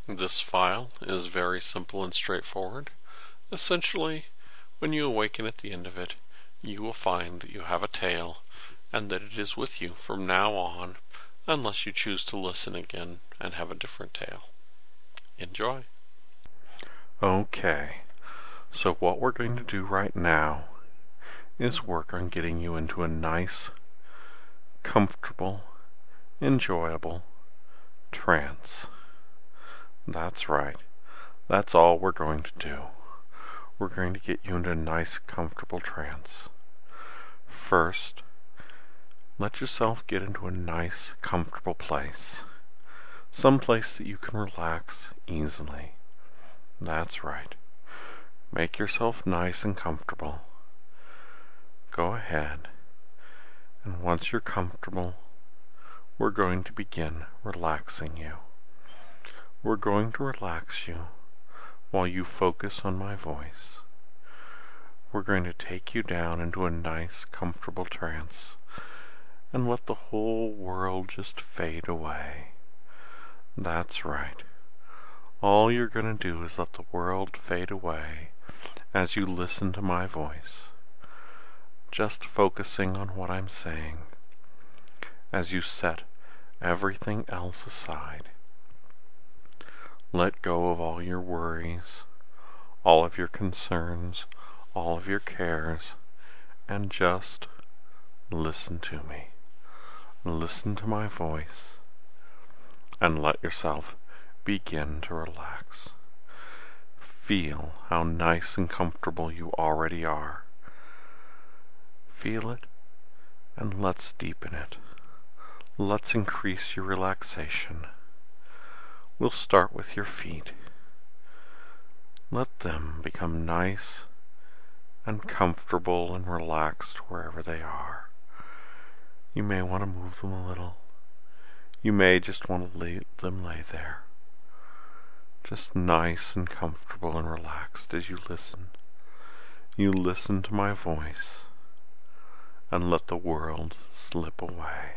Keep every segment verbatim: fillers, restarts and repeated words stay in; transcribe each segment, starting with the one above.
This file is very simple and straightforward. Essentially, when you awaken at the end of it, you will find that you have a tale and that it is with you from now on, unless you choose to listen again and have a different tale. Enjoy. Okay, so what we're going to do right now is work on getting you into a nice, comfortable, enjoyable trance. That's right. That's all we're going to do. We're going to get you into a nice, comfortable trance. First, let yourself get into a nice, comfortable place. Some place that you can relax easily. That's right. Make yourself nice and comfortable. Go ahead, and once you're comfortable, we're going to begin relaxing you. We're going to relax you while you focus on my voice. We're going to take you down into a nice, comfortable trance and let the whole world just fade away. That's right. All you're going to do is let the world fade away as you listen to my voice, just focusing on what I'm saying as you set everything else aside. Let go of all your worries, all of your concerns, all of your cares, and just listen to me. Listen to my voice and let yourself begin to relax. Feel how nice and comfortable you already are. Feel it, and let's deepen it. Let's increase your relaxation. We'll start with your feet. Let them become nice and comfortable and relaxed wherever they are. You may want to move them a little. You may just want to let them lay there. Just nice and comfortable and relaxed as you listen. You listen to my voice and let the world slip away.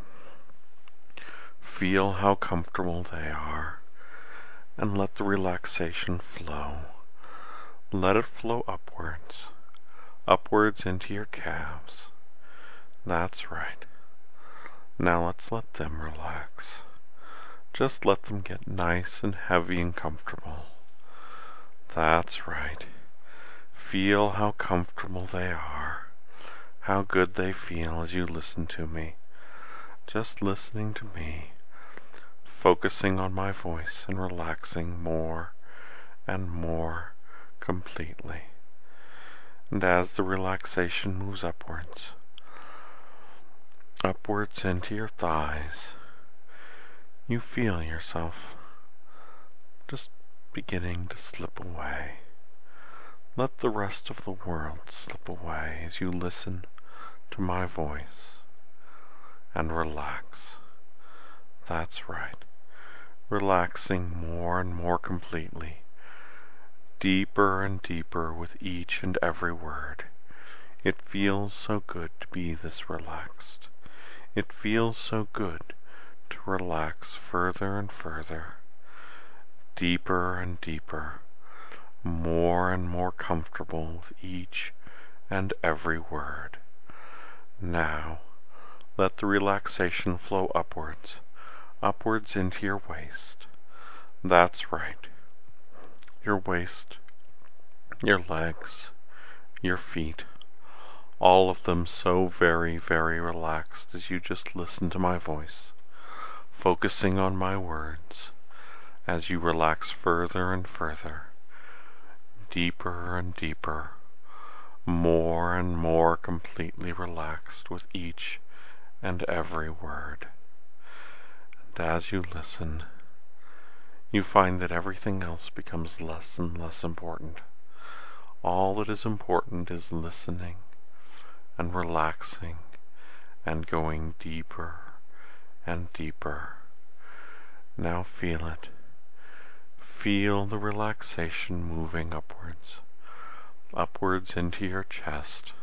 Feel how comfortable they are and let the relaxation flow. Let it flow upwards, upwards into your calves. That's right. Now let's let them relax. Just let them get nice and heavy and comfortable. That's right. Feel how comfortable they are, how good they feel as you listen to me. Just listening to me, focusing on my voice and relaxing more and more completely. And as the relaxation moves upwards, upwards into your thighs, you feel yourself just beginning to slip away. Let the rest of the world slip away as you listen to my voice and relax. That's right. Relaxing more and more completely, deeper and deeper with each and every word. It feels so good to be this relaxed. It feels so good to relax further and further, deeper and deeper, more and more comfortable with each and every word. Now, let the relaxation flow upwards, upwards into your waist. That's right. Your waist, your legs, your feet, all of them so very, very relaxed as you just listen to my voice, focusing on my words as you relax further and further, deeper and deeper, more and more completely relaxed with each and every word. And as you listen, you find that everything else becomes less and less important. All that is important is listening and relaxing and going deeper and deeper. Now feel it. Feel the relaxation moving upwards, upwards into your chest.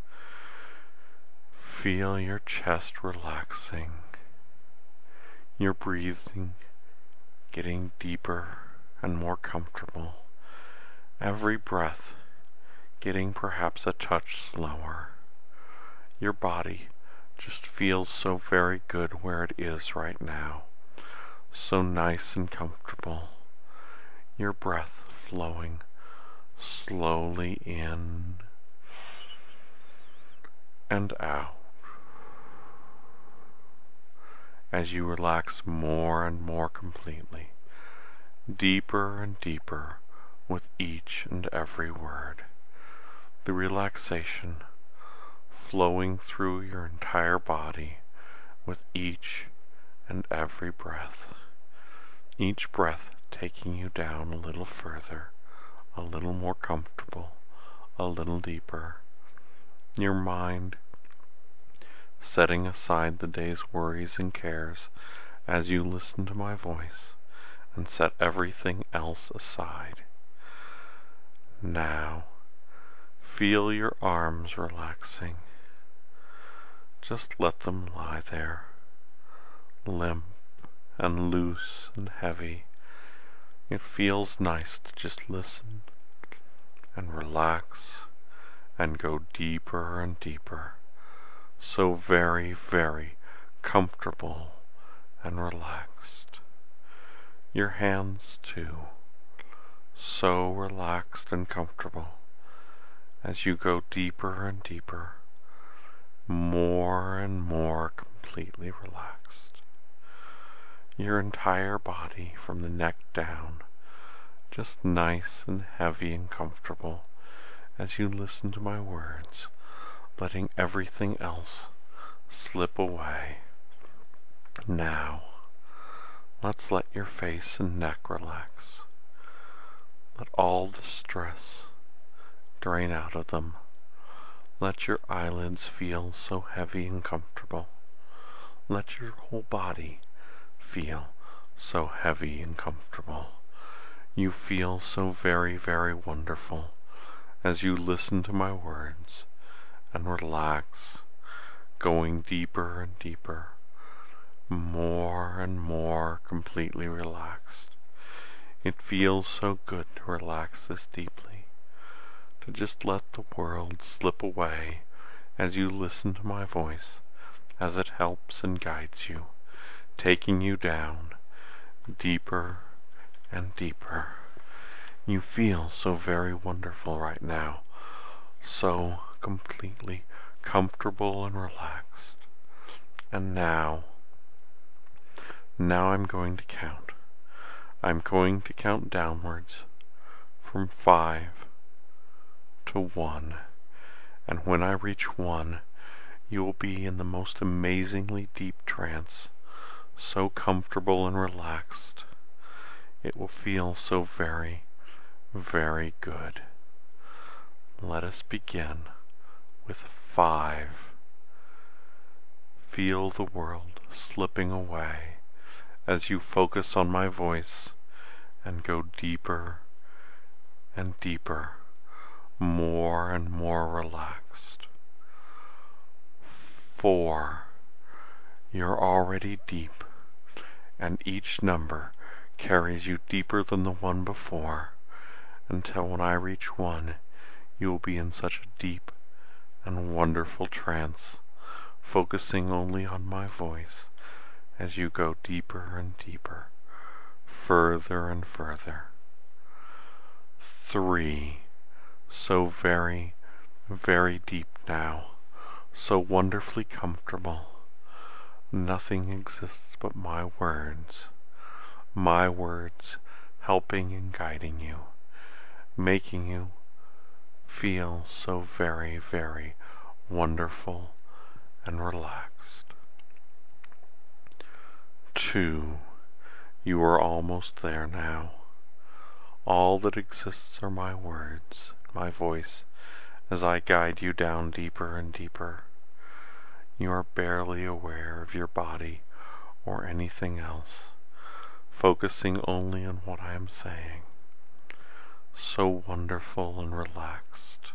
Feel your chest relaxing, your breathing getting deeper and more comfortable. Every breath getting perhaps a touch slower. Your body just feels so very good where it is right now. So nice and comfortable. Your breath flowing slowly in and out as you relax more and more completely, deeper and deeper with each and every word. The relaxation flowing through your entire body with each and every breath. Each breath taking you down a little further, a little more comfortable, a little deeper. Your mind setting aside the day's worries and cares as you listen to my voice and set everything else aside. Now, feel your arms relaxing. Just let them lie there, limp and loose and heavy. It feels nice to just listen and relax and go deeper and deeper. So very, very comfortable and relaxed. Your hands too, so relaxed and comfortable as you go deeper and deeper, more and more completely relaxed. Your entire body from the neck down, just nice and heavy and comfortable as you listen to my words, letting everything else slip away. Now, let's let your face and neck relax. Let all the stress drain out of them. Let your eyelids feel so heavy and comfortable. Let your whole body feel so heavy and comfortable. You feel so very, very wonderful as you listen to my words and relax, going deeper and deeper, more and more completely relaxed. It feels so good to relax this deeply, to just let the world slip away as you listen to my voice, as it helps and guides you, taking you down deeper and deeper. You feel so very wonderful right now, so completely comfortable and relaxed. And now, now I'm going to count. I'm going to count downwards from five to one. And when I reach one, you will be in the most amazingly deep trance, so comfortable and relaxed. It will feel so very, very good. Let us begin with five. Feel the world slipping away as you focus on my voice and go deeper and deeper, more and more relaxed. Four. You're already deep, and each number carries you deeper than the one before, until when I reach one, you will be in such a deep and wonderful trance, focusing only on my voice as you go deeper and deeper, further and further. Three. So very, very deep now, so wonderfully comfortable. Nothing exists but my words, my words helping and guiding you, making you feel so very, very wonderful and relaxed. Two. You are almost there now. All that exists are my words, my voice, as I guide you down deeper and deeper. You are barely aware of your body or anything else, focusing only on what I am saying. So wonderful and relaxed.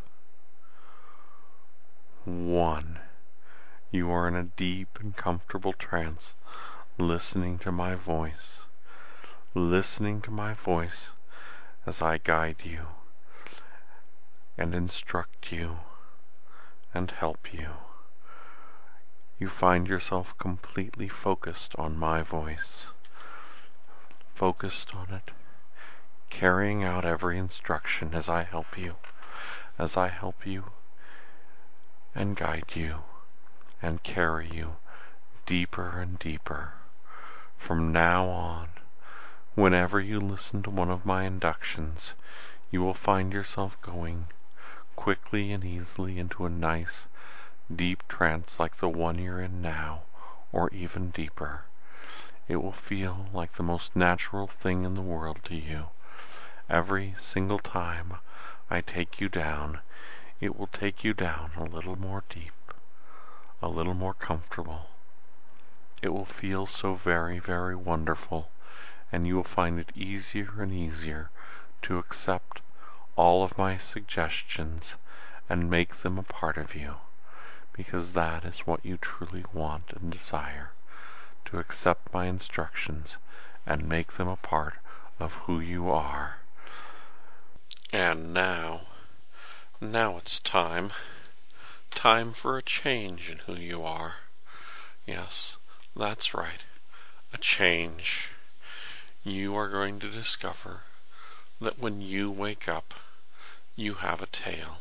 One. You are in a deep and comfortable trance, listening to my voice, listening to my voice as I guide you and instruct you and help you. You find yourself completely focused on my voice, focused on it, carrying out every instruction as I help you, as I help you and guide you and carry you deeper and deeper. From now on, whenever you listen to one of my inductions, you will find yourself going quickly and easily into a nice, deep trance like the one you're in now, or even deeper. It will feel like the most natural thing in the world to you. Every single time I take you down, it will take you down a little more deep, a little more comfortable. It will feel so very, very wonderful, and you will find it easier and easier to accept all of my suggestions and make them a part of you, because that is what you truly want and desire, to accept my instructions and make them a part of who you are. And now, now it's time, time for a change in who you are. Yes, that's right, a change. You are going to discover that when you wake up, you have a tail.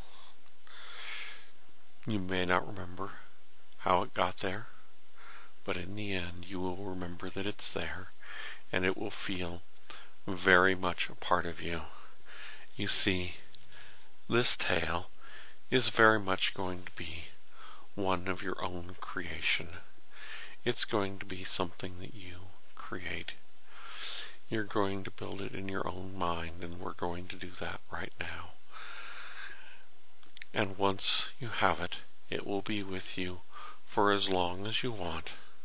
You may not remember how it got there, but in the end you will remember that it's there, and it will feel very much a part of you. You see, this tail is very much going to be one of your own creation. It's going to be something that you create. You're going to build it in your own mind, and we're going to do that right now. And once you have it, it will be with you for as long as you want,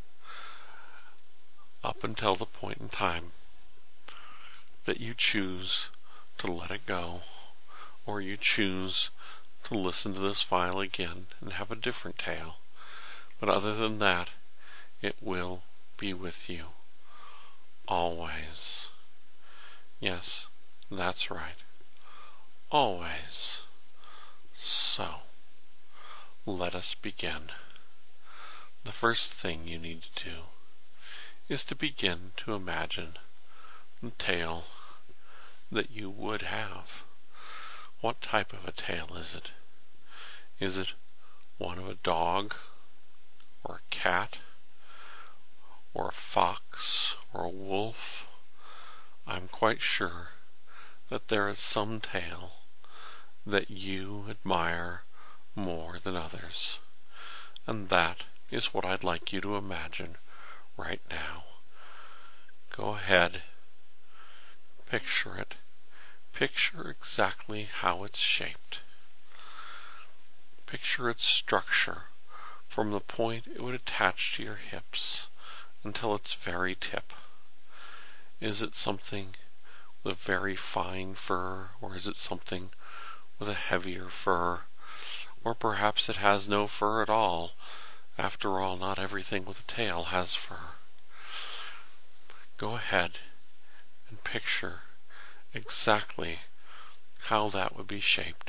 up until the point in time that you choose to let it go, or you choose to listen to this file again and have a different tail. But other than that, it will be with you always. Yes, that's right. Always. So, let us begin. The first thing you need to do is to begin to imagine the tail that you would have. What type of a tail is it? Is it one of a dog, or a cat, or a fox, or a wolf? I'm quite sure that there is some tail that you admire more than others. And that is what I'd like you to imagine right now. Go ahead, picture it. Picture exactly how it's shaped. Picture its structure from the point it would attach to your hips until its very tip. Is it something with very fine fur, or is it something with a heavier fur? Or perhaps it has no fur at all. After all, not everything with a tail has fur. Go ahead and picture exactly how that would be shaped.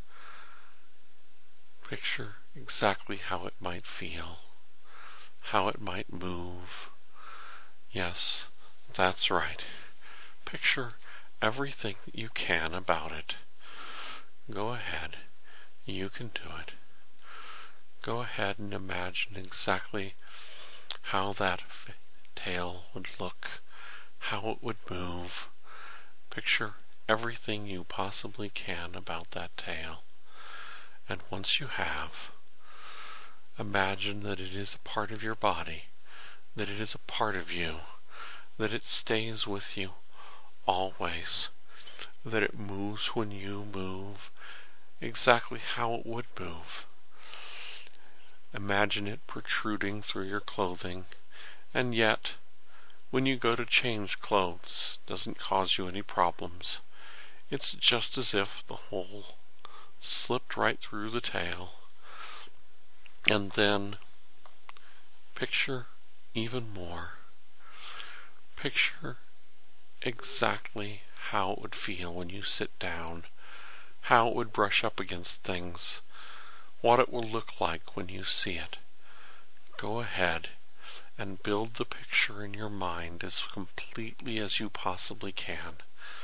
Picture exactly how it might feel, how it might move. Yes, that's right. Picture everything that you can about it. Go ahead. You can do it. Go ahead and imagine exactly how that tail would look, how it would move. Picture everything you possibly can about that tail. And once you have, imagine that it is a part of your body, that it is a part of you, that it stays with you always, that it moves when you move, exactly how it would move. Imagine it protruding through your clothing, and yet, when you go to change clothes, it doesn't cause you any problems. It's just as if the whole slipped right through the tail. And then picture even more. Picture exactly how it would feel when you sit down, how it would brush up against things, what it will look like when you see it. Go ahead and build the picture in your mind as completely as you possibly can.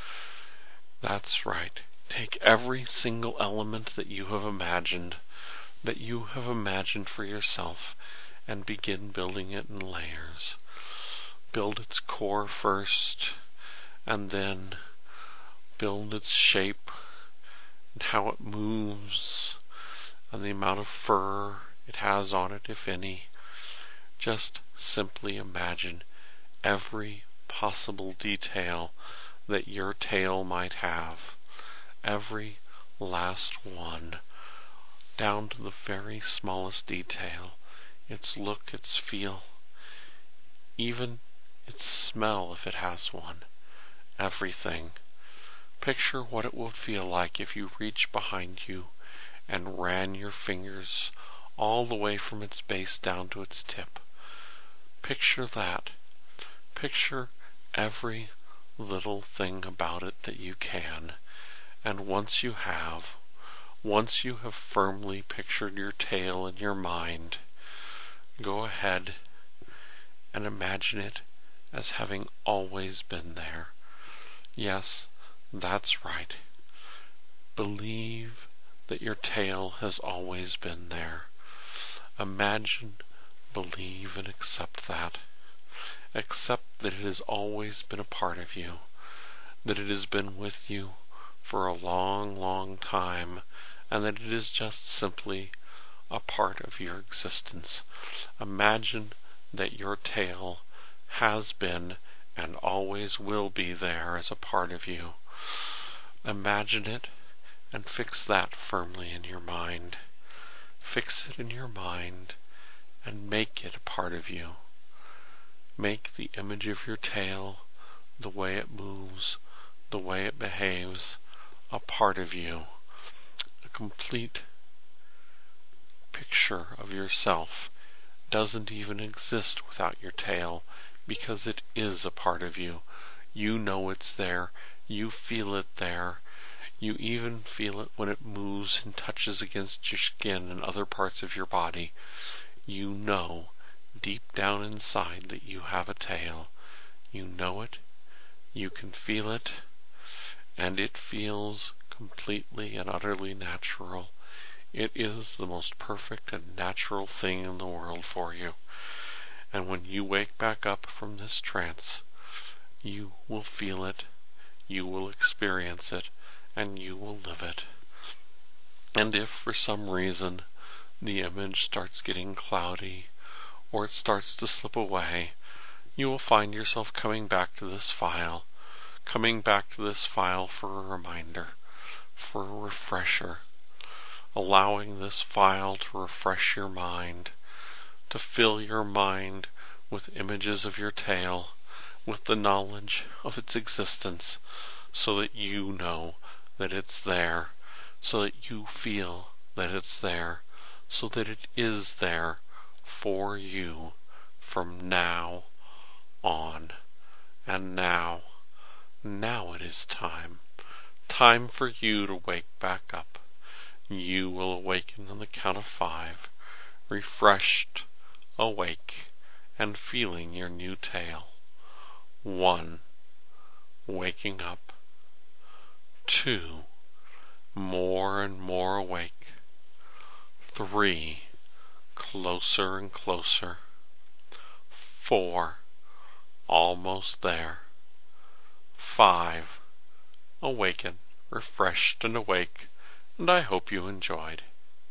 That's right. Take every single element that you have imagined, that you have imagined for yourself, and begin building it in layers. Build its core first, and then build its shape and how it moves, and the amount of fur it has on it, if any. Just simply imagine every possible detail that your tail might have, every last one, down to the very smallest detail, its look, its feel, even its smell if it has one, everything. Picture what it would feel like if you reached behind you and ran your fingers all the way from its base down to its tip. Picture that. Picture every little thing about it that you can. And once you have, once you have firmly pictured your tail in your mind, go ahead and imagine it as having always been there. Yes, that's right. Believe that your tail has always been there. Imagine, believe, and accept that. Accept that it has always been a part of you, that it has been with you for a long, long time, and that it is just simply a part of your existence. Imagine that your tail has been and always will be there as a part of you. Imagine it and fix that firmly in your mind. Fix it in your mind and make it a part of you. Make the image of your tail, the way it moves, the way it behaves, a part of you. A complete picture of yourself doesn't even exist without your tail, because it is a part of you. You know it's there. You feel it there. You even feel it when it moves and touches against your skin and other parts of your body. You know deep down inside that you have a tail. You know it. You can feel it. And it feels completely and utterly natural. It is the most perfect and natural thing in the world for you. And when you wake back up from this trance, you will feel it, you will experience it, and you will live it. And if for some reason the image starts getting cloudy, or it starts to slip away, you will find yourself coming back to this file, coming back to this file for a reminder, for a refresher, allowing this file to refresh your mind, to fill your mind with images of your tail, with the knowledge of its existence, so that you know that it's there, so that you feel that it's there, so that it is there for you from now on. And now, now it is time, time for you to wake back up. You will awaken on the count of five, refreshed, awake, and feeling your new tail. One, waking up. Two, more and more awake. Three, closer and closer. Four, almost there. Five, awaken, refreshed and awake, and I hope you enjoyed.